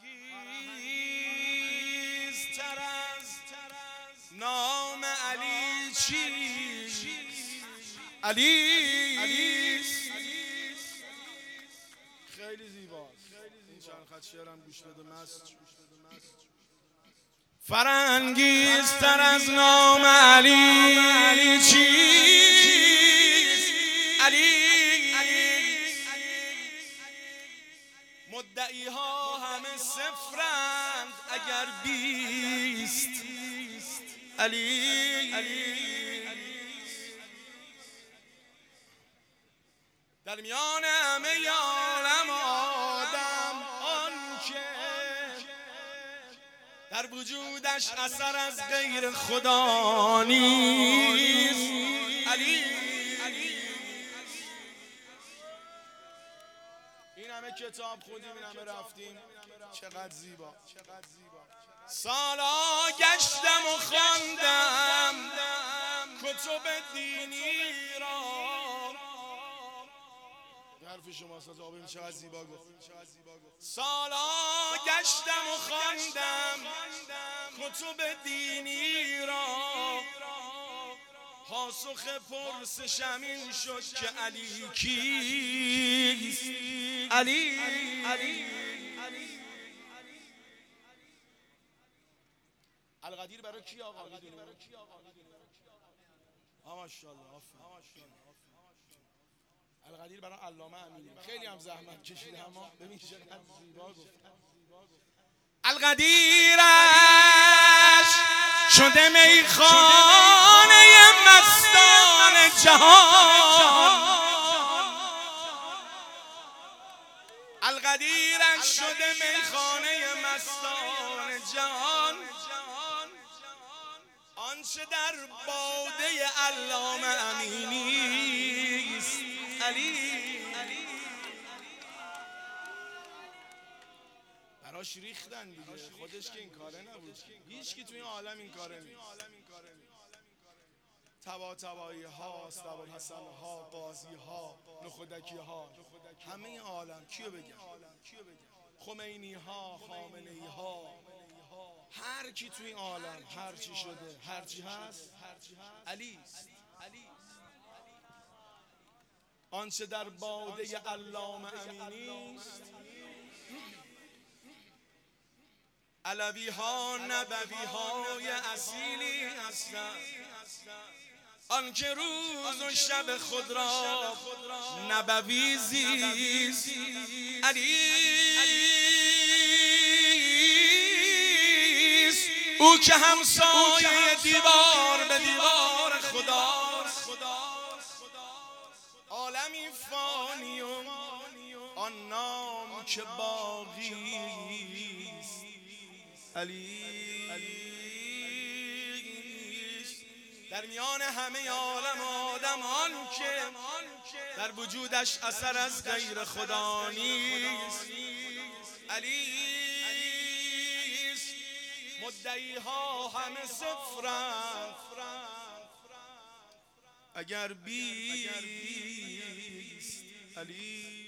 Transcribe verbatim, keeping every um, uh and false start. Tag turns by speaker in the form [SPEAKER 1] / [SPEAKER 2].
[SPEAKER 1] فرهنگیزتر از نام علی چیست؟ علی خیلی زیباست. این چند خط شعرم گوش بده مست. فرهنگیزتر از نام علی چیست؟ علی مدعی ها همه صفرند اگر بیست. علی در میان همه عالم آدم آنکه در وجودش اثر از غیر خدا نیست. علی این همه کتاب خوندیم، این همه رفتیم، چقدر زیبا. سالا گشتم و خواندم کتب دینی را. حرف شما از آبیم چقدر زیبا گفت. سالا گشتم و خواندم کتب دینی را. پاسخ پرسشم این شد که علی کیست؟ علی القدیر برای کی آقا میدونی؟ ها ماشاءالله. القدیر برای علامه امینی. خیلی هم زحمت کشیده اما ببین چقدر زیبا گفت. القدیرش شده میخانه مستان جهان. القدیرش شده میخانه مستان جهان. آنچه در باده علامه امینی است. علی براش ریختن دیگه، خودش که این کاره نبود. هیچ کی توی این عالم این کاره نیست. تبا تبایی ها، ابوالحسن ها، قاضی ها، نخودکی ها، همه این عالم کیو بگم؟ خمینی ها، خامنه ای ها، هر کی توی این عالم هر چی شده، هر چی هست، علی. آنچه در باده علامه امینی است. علوی ها نبوی های اصیلی هستند. آنکه روز و شب خود را نبوی زیست. علی او که همسایه دیوار به دیوار خداست. عالمی فانی و آن نام که باقیست. علی در میان همه عالم آدم آن که در وجودش اثر از غیر خدا نیست. علی مدعی ها همه صفرند اگر بیست. علی